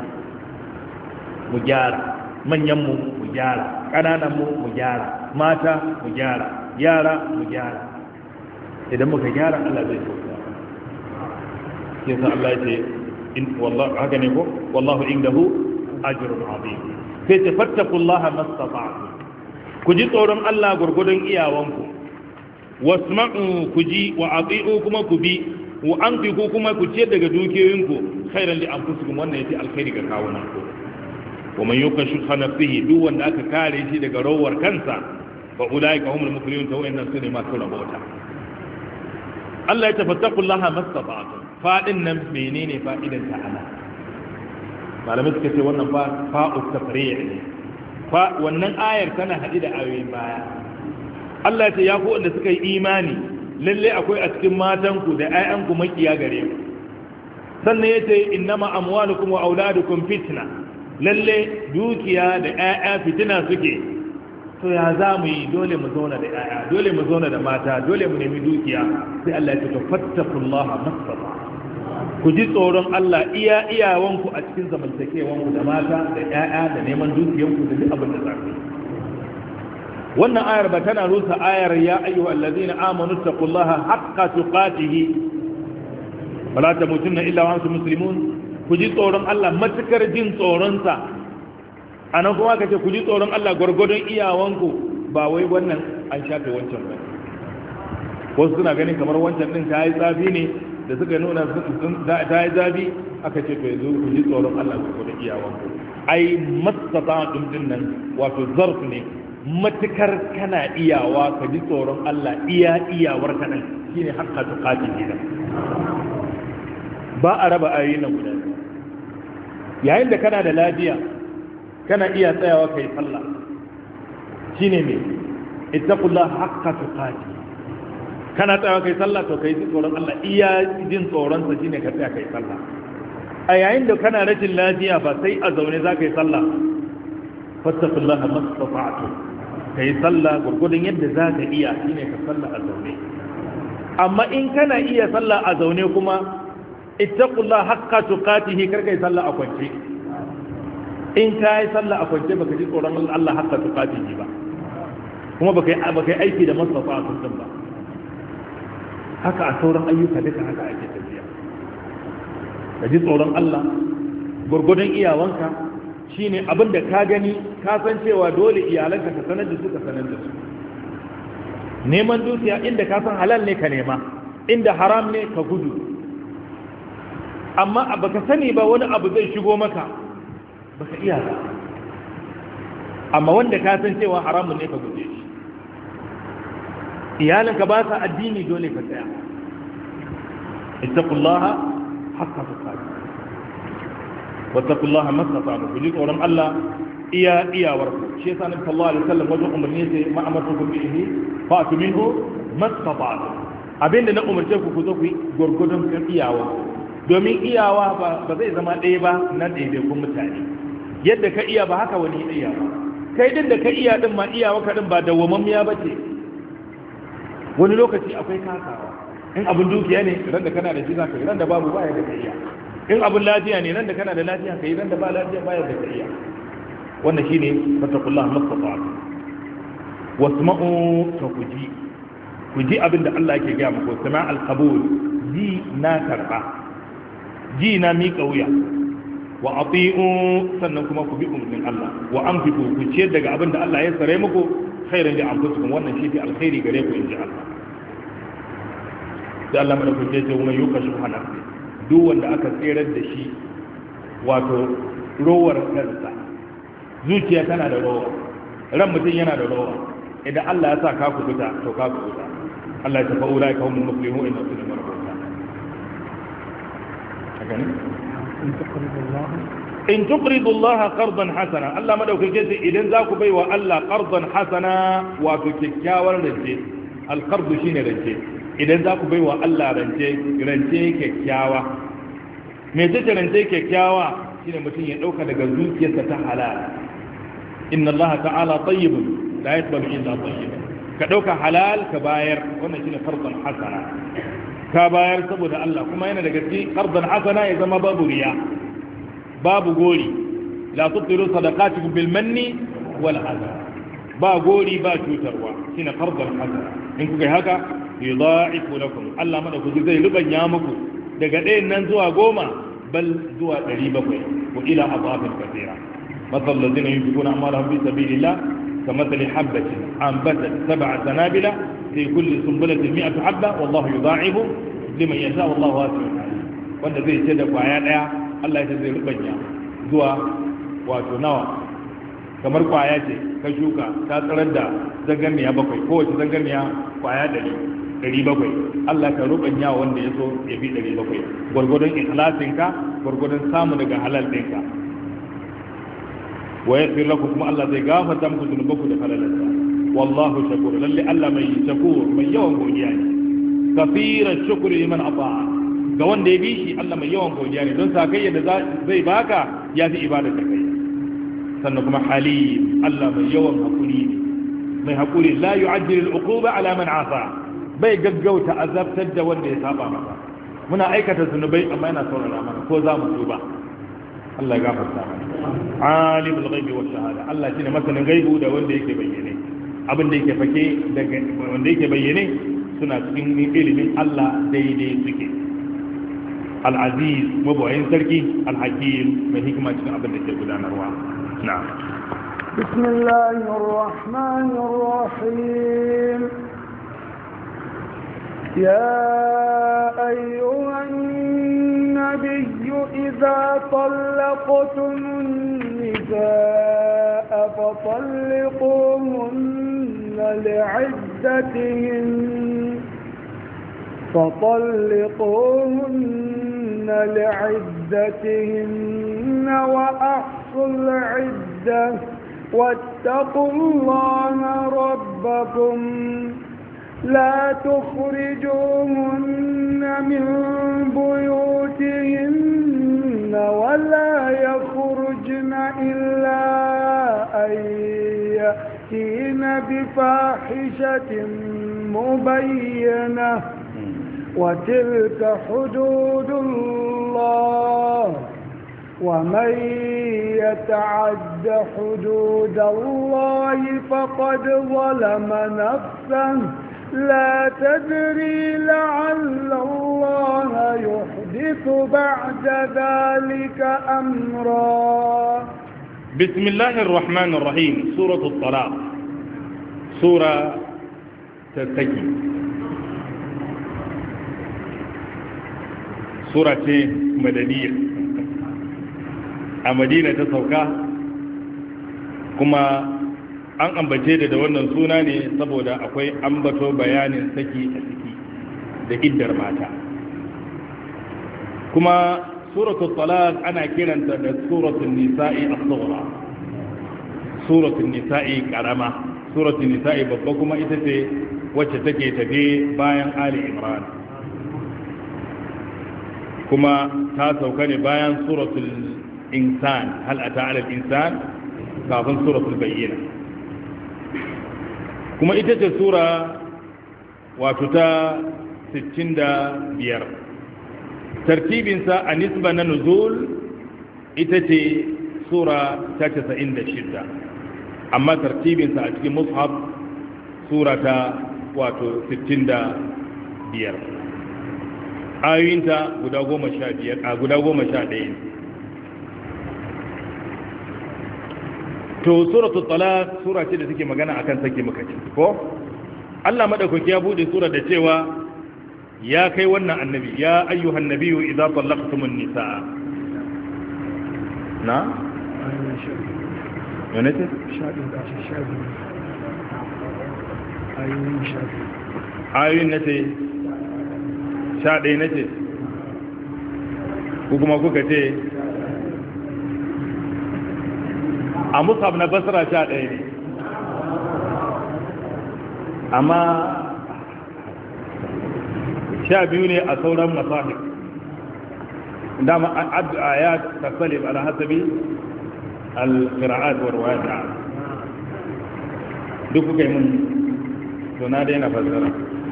mu gyara manyanmu mu gyara ƙanananmu mu gyara mata mu gyara yara mu gyara idan muka gyara Allah zai sauka sai sa Allah ya ce in wallahi haka ne ko wallahu indahu ajrun azim sai ta fattakullaha mastata'tu ku ji tsoron Allah gurgudun iyawanku wasma'u ku ji wa ati'u kuma ku bi wa anfiqu kuma ku ce daga dukiyoyinku khairan li anfusikum wannan yace alkhairi ga kawunanku wa man yukashu nafsihi duk wanda aka kare shi daga rawar kansa fa ulaika humul muflihun to wayannan sune masu rabota Allah ya tafattakullaha mastata'tu fadin nan menene fa'idan ta ana malamai suka ce wannan fa'u tafri'i ne fa wannan ayar tana hadi da ayoyin baya Allah ya ce ya ku wanda suka yi imani lalle akwai a cikin matanku da ƴaƴanku makiya gare ku sannan yace innama amwalukum wa auladukum fitna lalle dukiya da ƴaƴa fitina suke to ya za mu yi dole mu zauna da ƴaƴa dole mu zauna da mata dole mu nemi dukiya sai Allah ya ce fattakullaha masfata ku ji tsoron Allah iya iyawanku a cikin zamantakewanku da mata da ƴaƴa da neman dukiyanku da duk abin da za ku yi wannan ayar ba tana rusa ayar ya ayyuhal ladina amanu taqullaha haqqa tuqatihi wala tamutunna illa wa antum muslimun ku ji tsoron Allah matukar jin tsoron sa anan kuma kace ku ji tsoron Allah gurgurdon iyawanku ba wai wannan an shafe wancan ba wasu suna ganin kamar wancan din ta yi tsafi ne da suka nuna ta yi zafi aka ce to yanzu ku ji tsoron Allah gurgurdon iyawanku ai masata din nan wato zarf ne matukar kana iyawa ka ji tsoron Allah iya iyawar ka nan shine hakka tuqati kenan ba a raba ayoyin nan guda yayin da kana da lafiya kana iya tsayawa kai sallah shine me ittaqullaha hakka tuqati kana tsayawa kai sallah to kai tsoron Allah iya jin tsoron sa shine ka tsaya kai sallah a yayin da kana rashin lafiya ba sai a zaune za ka yi sallah fattaqullaha mastata'tum kai sallah gurgudun yadda za ka iya shine ka sallah a zaune amma in kana iya sallah a zaune kuma ittaqullaha haqqa tuqatihi kar kai sallah a kwance in kai sallah a kwance baka ji tsoron Allah haqqa tuqatihi ba kuma baka baka aiki da mastata'tum din ba haka a sauran ayyuka duka haka ake tafiya ka ji tsoron Allah gurgudun iyawanka shine abin da ka gani ka san cewa dole iyalanka ka sanar da su ka sanar da su neman dukiya inda ka san halal ne ka nema inda haram ne ka gudu amma baka sani ba wani abu zai shigo maka baka iya ba amma wanda ka san cewa haramun ne ka guje shi iyalinka ba sa addini dole ka tsaya ittaqullaha haqqa tuqatih wattaqullaha mastata'tum ku ji tsoron Allah iya iyawar ku shi yasa nabi sallallahu alaihi wasallam wajen umarni sai ma amartukum bihi fa'tu minhu mastata'tum abinda na umarce ku ku zo ku yi gurgudun kan iyawa domin iyawa ba ba zai zama ɗaya ba na ɗaya kun mutane yadda ka iya ba haka wani iya ba kai din da ka iya din ma iyawa ka din ba dawwamammiya bace wani lokaci akwai kasawa in abin dukiya ne ran da kana da shi zaka yi ran da babu baya da kai in abin lafiya ne ran da kana da lafiya kai ran da ba lafiya baya da kai wannan shine fattaqullaha mastata'tum wasma'u takuji kuji abinda Allah yake ga muku sama al-qabul ji na karba ji na mi kauya wa ati'u sannan kuma ku bi umarnin Allah wa anfiqu ku ciyar daga abinda Allah ya sare muku khairan li anfusikum wannan shi fi alkhairi gare ku inji Allah da Allah mana kuke ce kuma yuka subhana duk wanda aka tsirar da shi wato rowar kansa zuciya tana da rowa ran mutum yana da rowa idan Allah ya sa ka ku fita to ka ku fita Allah ya tafa ulai ka humul muflihun inna sunna marbuta haka ne in tuqridu Allah qardan hasana Allah madaukake ce idan za ku baiwa Allah qardan hasana wato kyakkyawar rance alqardu shine rance idan za ku baiwa Allah rance rance kyakkyawa me ce rance kyakkyawa shine mutum ya dauka daga zuciyarsa ta halal inna Allah ta'ala tayyibun la yaqbalu illa tayyiban ka dauka halal ka bayar wannan shine qardan hasana ka bayar saboda Allah kuma yana daga cikin qardan hasana ya zama babu riya babu gori la tubtilu sadaqatukum bil manni wal adha ba gori ba cutarwa shine qardan hasana in kuka haka yudha'ifu lakum Allah mana ku zai rubanya muku daga ɗayan nan zuwa goma bal zuwa ɗari bakwai wa ila adafin kathira مثل الذين ينفقون أموالهم في سبيل الله كمثل حبة أنبتت سبع سنابل في كل سنبلة مئة حبة والله يضاعف لمن يشاء والله واسع عليم wanda zai ce da kwaya daya Allah ya zai rubanya zuwa wato nawa kamar kwaya ce ka shuka ta tsarar da zangarniya bakwai kowace zangarniya kwaya dari dari bakwai Allah ka rubanya wanda ya so ya fi dari bakwai gwargwadon ikhlasinka gwargwadon samu daga halal ɗinka wa yaghfir lakum kuma Allah zai gafarta muku zunubanku da falalarsa wallahu shakur lalle Allah mai shakur mai yawan godiya ne kafira shukri liman ata'a ga wanda ya bi shi Allah mai yawan godiya ne don sakayya da zai baka ya fi ibada ta kai sannan kuma halim Allah mai yawan hakuri ne mai hakuri la yu'ajjilu al-uquba ala man asa bai gaggauta azabtar da wanda ya saba masa muna aikata zunubai amma yana saurara mana ko za mu tuba Allah ya gafarta mana alimul ghaibi wash shahada Allah shine masanin gaibu da wanda yake bayyane abin da yake fake daga wanda yake bayyane suna cikin ilimin Allah daidai suke al-aziz mabawayin sarki al-hakim mai hikima cikin abin da ke gudanarwa na'am bismillahir rahmanir rahim ya ayyuhan النبي إذا طلقتم النساء فطلقوهن لعدتهن فطلقوهن لعدتهن وأحصوا العدة واتقوا الله ربكم لا تخرجوهن من بيوتهن ولا يخرجن إلا أن يأتين بفاحشة مبينة وتلك حدود الله ومن يتعد حدود الله فقد ظلم نفسه لا تدري لعل الله يحدث بعد ذلك أمرا بسم الله الرحمن الرحيم سورة الطلاق سورة تتكي سورة مدنية a madina ta sauka kuma an ambace da da wannan suna ne saboda akwai ambato bayanin saki a ciki da iddar mata. Kuma suratul talaq ana kiranta da suratul nisa'i as-sughra, suratul nisa'i karama. Suratul nisa'i babba kuma ita ce wacce take tafe bayan ali imran, kuma ta sauka ne bayan suratul insan, hal ata ala al-insan, kafin suratul bayyina. Kuma ita ce sura wato ta sittin da biyar. Tartibinsa a nisba na nuzul ita ce sura ta casa'in da shida, amma tartibinsa a cikin mushaf sura ta wato sittin da biyar. Ayoyinta guda goma sha biyar a guda goma sha ɗaya. To suratul talaq sura ce da take magana akan sake muka ce ko Allah madaukaki ya bude sura da cewa ya kai wannan annabi, ya ayyuhan nabiyyu idza talaqtumun nisaa. Na yana ce shaɗin da shi shaɗin ayoyin shaɗin ayoyin na ce shaɗai na ce ko kuma kuka ce a musab na basra sha ɗaya ne, amma sha biyu ne a sauran masahib. dama ayat tasalib ala hasabi al-qira'at wa riwayat. duk kuka yi mun to na daina fassara.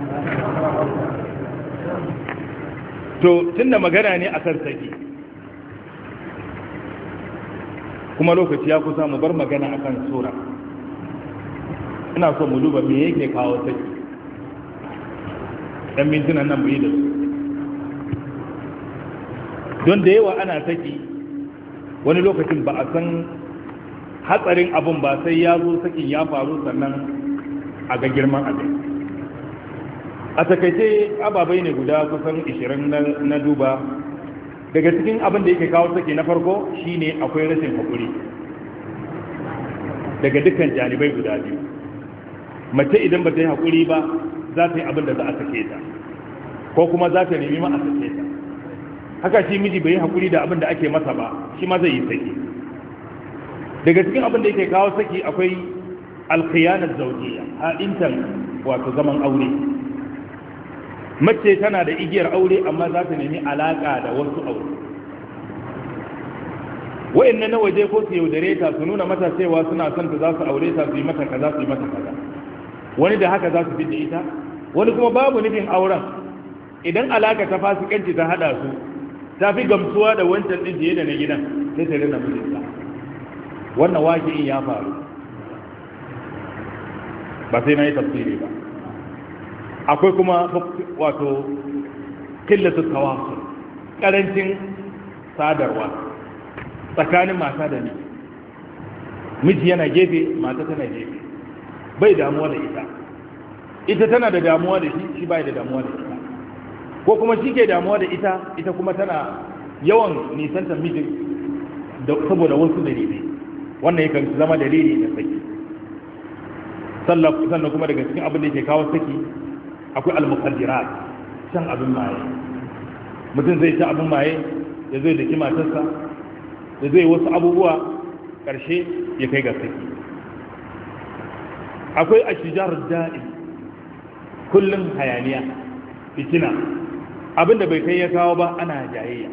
to tunda magana ne akan saki, kuma lokaci ya kusa mu bar magana akan sura, ina so mu duba me yake kawo saki. dan mintunan nan mu yi da su, don da yawa ana saki wani lokacin ba a san hatsarin abun ba sai ya zo sakin ya faru sannan a ga girman abin. A takaice ababai ne guda kusan ishirin na duba. Daga cikin abin da yake kawo saki na farko shine akwai rashin haƙuri daga dukkan janibai guda biyu. Mace idan ba ta yi haƙuri ba za ta yi abin da za a sake ta, ko kuma za ta nemi ma a sake ta. Haka shi miji bai yi haƙuri da abin da ake masa ba, shi ma zai yi saki. Daga cikin abin da yake kawo saki akwai alkhiyanar zawjiyya, ha'intan wato zaman aure. Mace tana da igiyar aure amma za ta nemi alaka da wasu aure. Wa'annan na waje ko su yaudare ta su nuna mata cewa suna son ta, za su aure ta, su yi mata kaza, su yi mata kaza. Wani da haka za su fidda ita, wani kuma babu nufin auren. Idan alaka ta fasikanci ta hada su, ta fi gamsuwa da wancan din jiye da na gidan, sai ta rina mijinta. Wannan waƙi'in ya faru, ba sai na yi tafsiri ba. Akwai kuma wato killatu tawasul, karancin sadarwa tsakanin mata da miji. Miji yana gefe, mata tana gefe, bai damuwa da ita, ita tana da damuwa da shi, shi bai da damuwa da ita, ko kuma shi ke damuwa da ita, ita kuma tana yawan nisantar mijin saboda wasu dalilai. Wannan yakan zama dalili da saki. Sannan kuma daga cikin abin da ke kawo saki akwai al-muqaddirat, shan abin maye. Mutum zai sha abin maye, ya zai daki matarsa, ya zai wasu abubuwa, ƙarshe ya kai ga saki. Akwai ashijar da'i, kullum hayaniya, fitina, abin da bai kai ya kawo ba ana jayayya.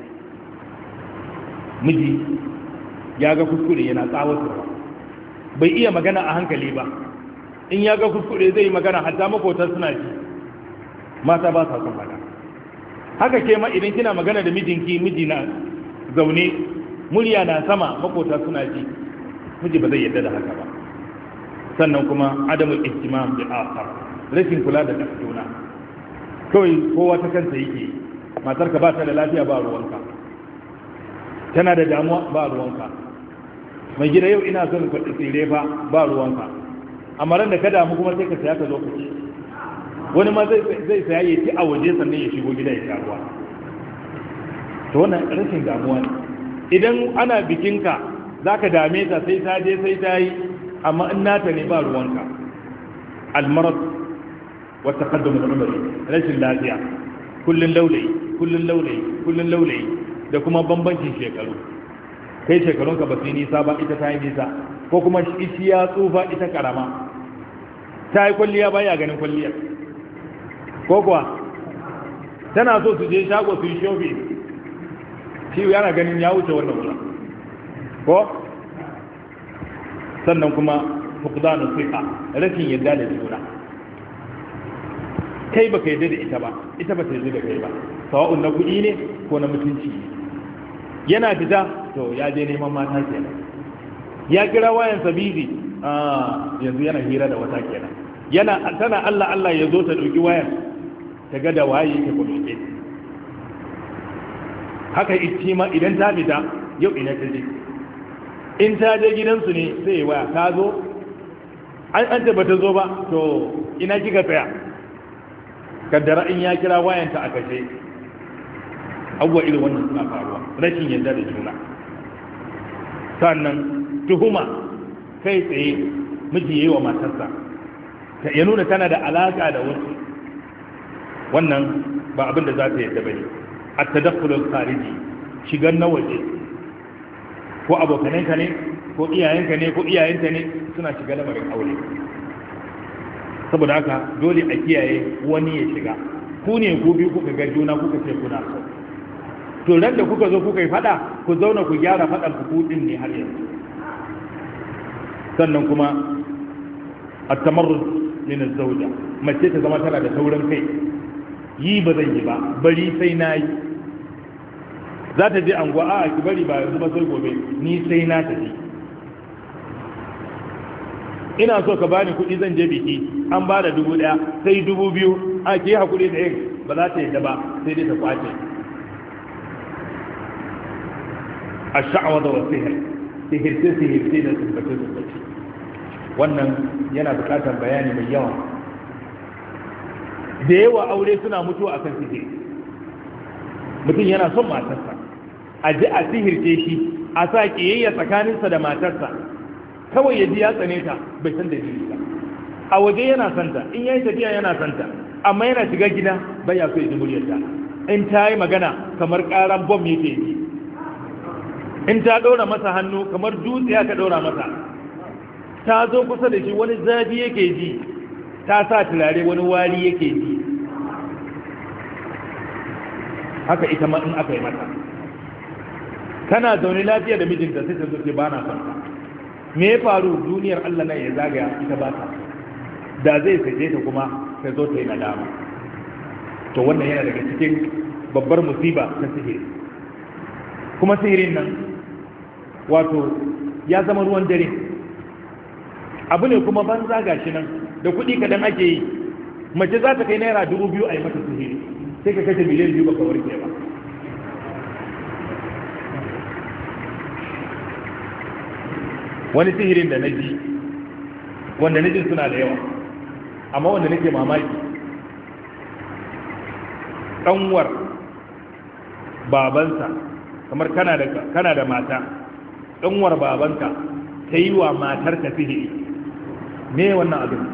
Miji ya ga kuskure yana tsawatarwa, bai iya magana a hankali ba. In ya ga kuskure zai yi magana, hatta makotar suna ji. Mata ba sa son magana. Haka ke ma idan kina magana da mijinki, miji na zaune, murya na sama, makota suna ji, miji ba zai yarda da haka ba. Sannan kuma adamul ihtimam bil akhar, rashin kula da juna. Kawai kowa ta kansa yake. Matarka ba ta da lafiya, ba ruwanka. Tana da damuwa, ba ruwanka. Mai gida yau ina son ka tsire fa, ba ruwanka. Amma ran da ka damu kuma sai ka saya ka zo ka ci. Wani ma zai zai saya ya ci a waje sannan ya shigo gida ya sha ruwa. To wannan rashin damuwa ne. idan ana bikinka za ka dame ta sai ta je sai ta yi, amma in nata ne ba ruwanka. almarar wata kaddamin umari, rashin lafiya, kullun laulayi kullun laulayi kullun laulayi da kuma bambancin shekaru. Kai shekarunka ba su yi nisa ba, ita ta yi nisa, ko kuma shi ya tsufa ita karama, ta yi kwalliya ba ya ganin kwalliyar, ko kuwa tana so su je shago su yi shofi, shi yana ganin ya wuce wannan wula, ko sannan kuma fukdanu siqa, rashin yadda da juna. Kai baka yadda da ita ba, ita ba ta yadda da kai ba, sawa'un na kuɗi ne ko na mutunci ne. Yana fita to ya je neman mata kenan, ya kira wayan sabizi a yanzu yana hira da wata kenan, yana tana Allah Allah ya zo ta ɗauki wayan ta ga da waye yake kuɗe. Haka ita ma idan ta fita yau ina ta je, in ta je gidansu ne sai ya waya ta zo, an an ba ta zo ba to ina kika tsaya. Kaddara in ya kira wayanta a kashe, abuwa irin wannan suna faruwa, rashin yadda da juna. Sannan tuhuma kai tsaye miji yayi wa matarsa, ya nuna tana da alaka da wasu, wannan ba abin da za ta yadda bane. At-tadakhulul khariji, shigar na waje, ko abokananka ne ko iyayenka ne ko iyayenta ne suna shiga lamarin aure. Saboda haka dole a kiyaye wani ya shiga. Ku ne ku biyu kuka ga juna kuka ce kuna so, to ran da kuka zo kuka yi fada, ku zauna ku gyara fadan ku din ne har yanzu. Sannan kuma at-tamarrud min az-zawja, mace ta zama tana da taurin kai, yi ba zan yi ba, bari sai na yi. Za ta je anguwa, a ki bari ba yanzu ba sai gobe, ni sai na tafi. Ina so ka bani kuɗi zan je biki, an ba da dubu ɗaya sai dubu biyu, a ke haƙuri da yin ba za ta yadda ba sai dai ta kwace. A sha'awa da wasu sihir, sihirce sihirce da sumbace sumbace, wannan yana buƙatar bayani mai yawa. Da yawa aure suna mutuwa a kan sihiri. Mutum yana son matarsa, a ji a sihirce shi, a sa ƙiyayya tsakaninsa da matarsa, kawai ya ji ya tsane ta bai san dalili ba. A waje yana santa, in yayi tafiya yana santa, amma yana shiga gida bai ya so ya ji muryarta. In ta yi magana kamar ƙaran bom yake ji, in ta ɗora masa hannu kamar dutse aka ɗora masa, ta zo kusa da shi wani zafi yake ji, ta sa turare wani wari yake ji. Haka ita ma in aka yi mata, kana zaune lafiya da mijinta sai ta zo ce ba na son ka. Me ya faru? Duniyar Allah nan ya zagaya ita ba ta, da zai sake ta kuma ta zo ta yi nadama. To wannan yana daga cikin babbar musiba ta sihiri. Kuma sihirin nan wato ya zama ruwan dare, abu ne kuma ban zaga shi nan, da kuɗi kaɗan ake yi. Mace za ta kai naira dubu biyu a yi mata sihiri, sai ka kashe miliyan biyu baka warke ba. Wani sihirin da na ji, wanda na jin suna da yawa, amma wanda nake mamaki, ɗanwar babansa, kamar kana da, kana da mata, ɗanwar babanka ta yi wa matarka sihiri. Me wannan abin?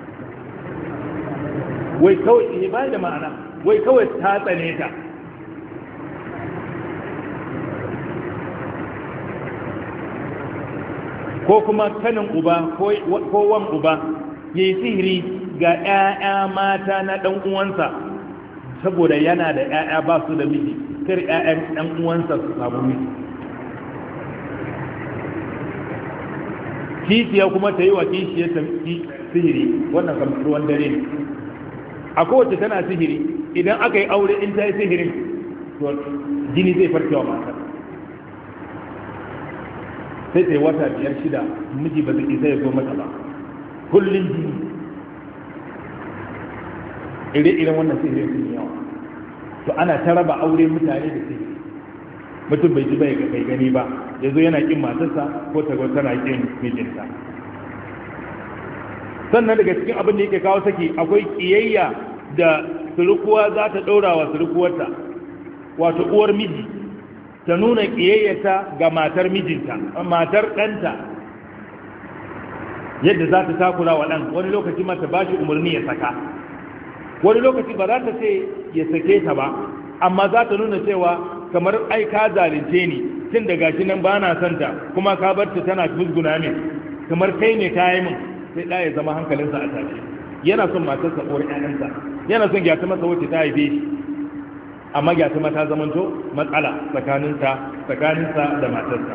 Wai kawai, ne ba da ma'ana, wai kawai ta tsane ta. Ko kuma kanin uba ko wan uba ya yi sihiri ga 'ya'ya mata na ɗan uwansa, saboda yana da 'ya'ya ba su da miji, kar 'ya'yan ɗan uwansa su samu miji. Kishiya kuma ta yi wa kishiyar sihiri, wannan kamar ruwan dare ne. A kowace tana sihiri, idan aka yi aure in ta yi sihirin, to jini zai farkewa matar. Sai ta yi wata biyar shida miji ba zai isa ya zo mata ba, kullum jini. Ire-iren wannan sihirin sun yawa. To ana ta raba aure mutane da sihiri. Mutum bai ji bai kai gani ba, ya zo yana kin matarsa ko ta tana kin mijinta. Sannan daga cikin abin da yake kawo saki akwai kiyayya da surukuwa za ta ɗaura wa surukuwarta, wato uwar miji ta nuna ƙiyayyata ga matar mijinta matar ɗanta yadda za ta takura wa ɗan wani lokaci mata ba shi umarni ya saka wani lokaci ba za ta ce ya sake ta ba amma za ta nuna cewa kamar ai ka zalunce ni tun da gashi nan ba na son ta kuma ka bar ta tana musguna min kamar kai ne ka yi min sai ɗaya ya zama hankalinsa a tashi yana son matarsa ko ƴaƴansa yana son gyata masa wacce ta haife shi amma gyata mata zamanto matsala tsakaninsa tsakaninsa da matarsa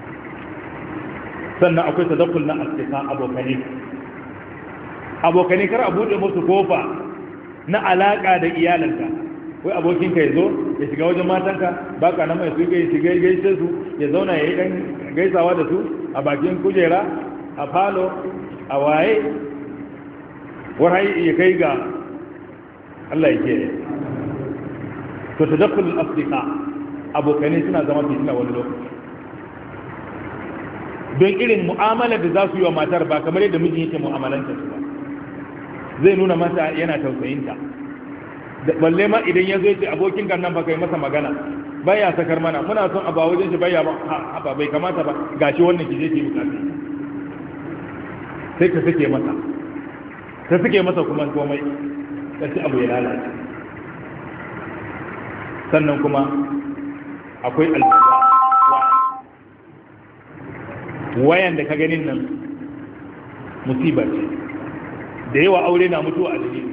sannan akwai tadakkul na asika abokane abokane kar a buɗe musu kofa na alaka da iyalanka wai abokinka ya zo ya shiga wajen matanka baka nan mai su ya shiga gaishe su ya zauna ya yi dan gaisawa da su a bakin kujera a falo a waye warai ya kai ga Allah ya kiyaye to tadakkul asika abokane suna zama fitina wani lokaci don irin mu'amalar da za su yi wa matar ba kamar yadda mijin yake mu'amalanta su ba zai nuna mata yana tausayinta balle ma idan ya zo ya ce abokin kan nan ba kai masa magana baya sakar mana muna son abu a wajen shi baya ba ba bai kamata ba gashi wannan ki je ki bukatu sai ka sake masa ka sake masa kuma komai ka ci abu ya lalace sannan kuma akwai albawa wayan da ka ganin nan musiba ce da yawa aure na mutuwa a dalili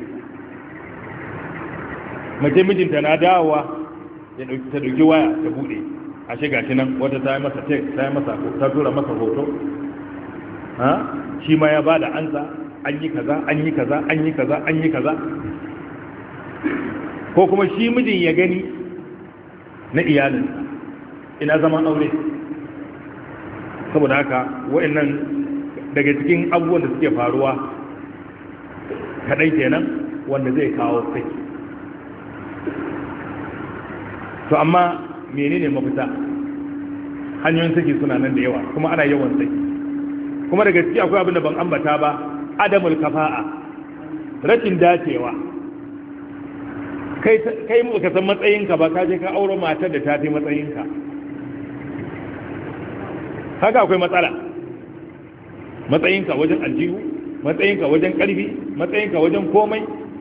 mace mijinta na dawowa ya ta dauki waya ta bude a shiga shi nan wata ta yi masa text ta yi masa ta tura masa hoto ha shi ma ya bada ansa an yi kaza an yi kaza an yi kaza an yi kaza ko kuma shi mijin ya gani na iyalinsa ina zaman aure saboda haka wa'annan daga cikin abubuwan da suke faruwa kadai kenan wanda zai kawo sai to amma menene mafita hanyoyin saki suna nan da yawa kuma ana yawan saki kuma daga ciki akwai abin da ban ambata ba adamul kafa'a rashin dacewa kai kai mu ka san matsayinka ba ka je ka aure matar da ta fi matsayinka haka akwai matsala matsayinka wajen aljihu matsayinka wajen ƙarfi matsayinka wajen komai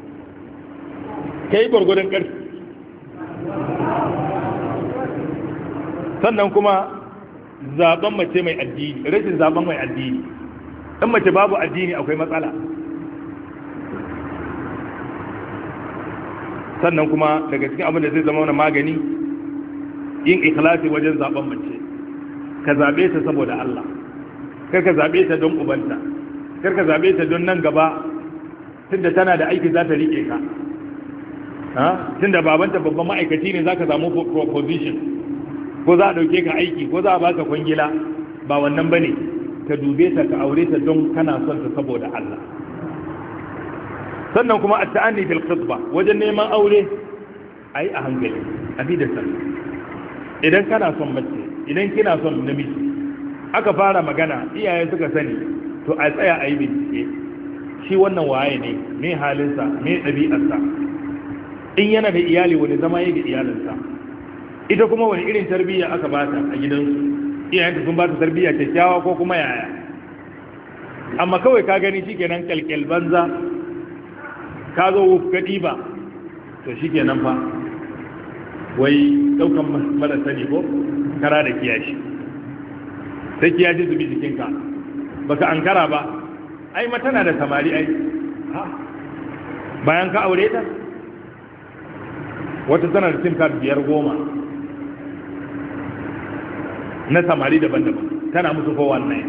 kai gwargwadon ƙarfi sannan kuma zaben mace mai addini rashin zaben mai addini in mace babu addini akwai matsala sannan kuma daga cikin abin da zai zama wani magani yin ikhlasi wajen zaben mace ka zabe ta saboda Allah kar ka zabe ta don ubanta kar ka zabe ta don nan gaba tunda tana da aiki za ta rike ka ha tunda babanta babban ma'aikaci ne zaka samu position ko za a dauke ka aiki ko za a baka kwangila ba wannan bane ka dube ta ka aure ta don kana son ta saboda Allah sannan kuma at-ta'anni fil khitba wajen neman aure ai a hankali a bi da sallah idan kana son mace idan kina son namiji aka fara magana iyaye suka sani to a tsaya a yi bincike shi wannan waye ne me halinsa me ɗabi'arsa in yana da iyali wani zama yake iyalinsa ita kuma wani irin tarbiyya aka bata a gidansu iyayenta sun bata tarbiyya kyakkyawa ko kuma yaya amma kawai ka gani shikenan kalkal banza ka zo ka ɗiba to shikenan fa wai daukan mara sani ko kara da kiyashi sai kiyashi su bi jikinka baka ankara ba ai matana da samari ai ha bayan ka aure ta wata tana da sim card biyar goma na samari daban-daban tana musu kowa wannan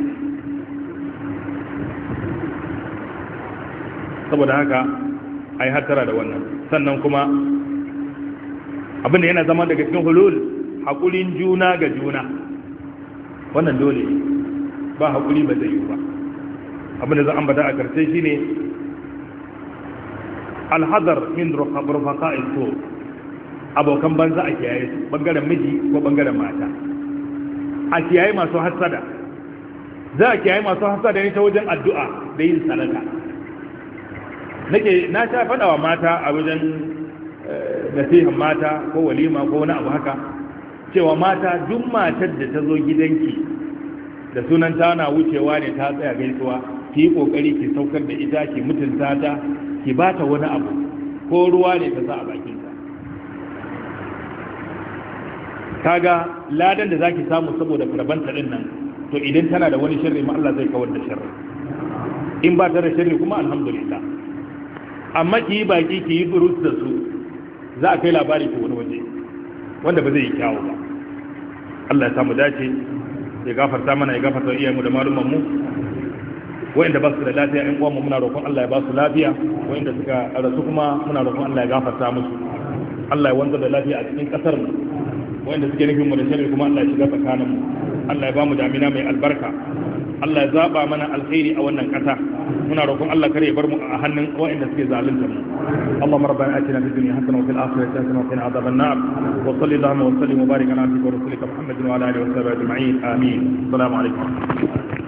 saboda haka ai hattara da wannan sannan kuma abinda yana zama daga cikin hulul haƙurin juna ga juna wannan dole ba haƙuri ba zai yi ba abinda zan ambata a karshe shine alhazar min rufaka iso abokan banza a kiyaye su bangaren miji ko bangaren mata a kiyaye masu hasada za a kiyaye masu hasada ne ta wajen addu'a da yin sadaka nake na sha faɗa wa mata a wajen nasihan mata ko walima ko wani abu haka cewa mata duk matar da ta zo gidanki da sunan ta na wucewa ne ta tsaya gaisuwa ki yi kokari ki saukar da ita ki mutunta ta ki ba ta wani abu ko ruwa ne ta sa a bakinta kaga ladan da zaki samu saboda rabanta din nan to idan tana da wani sharri ma Allah zai kawar da sharri in ba ta da sharri kuma alhamdulillah amma ki yi baki ki yi burus da su za a kai labari ko wani waje wanda ba zai yi kyawu ba Allah ya samu dace ya gafarta mana ya gafarta iyayenmu da malumman mu wanda ba su da lafiya ɗan uwanmu muna roƙon Allah ya ba su lafiya wanda suka rasu kuma muna roƙon Allah ya gafarta musu Allah ya wanzar da lafiya a cikin ƙasar mu wanda suke nufin mu da sharri kuma Allah ya shiga tsakanin mu Allah ya ba mu damina mai albarka Allah ya zaba mana alkhairi a wannan ƙasa muna roƙon Allah kare ya bar mu a hannun wanda suke zalunta mu اللهم ربنا آتنا في الدنيا حسنة وفي الآخرة حسنة وقنا عذاب النار وصل اللهم وسلم وبارك على عبدك ورسولك محمد وعلى آله وصحبه أجمعين آمين السلام عليكم ورحمة الله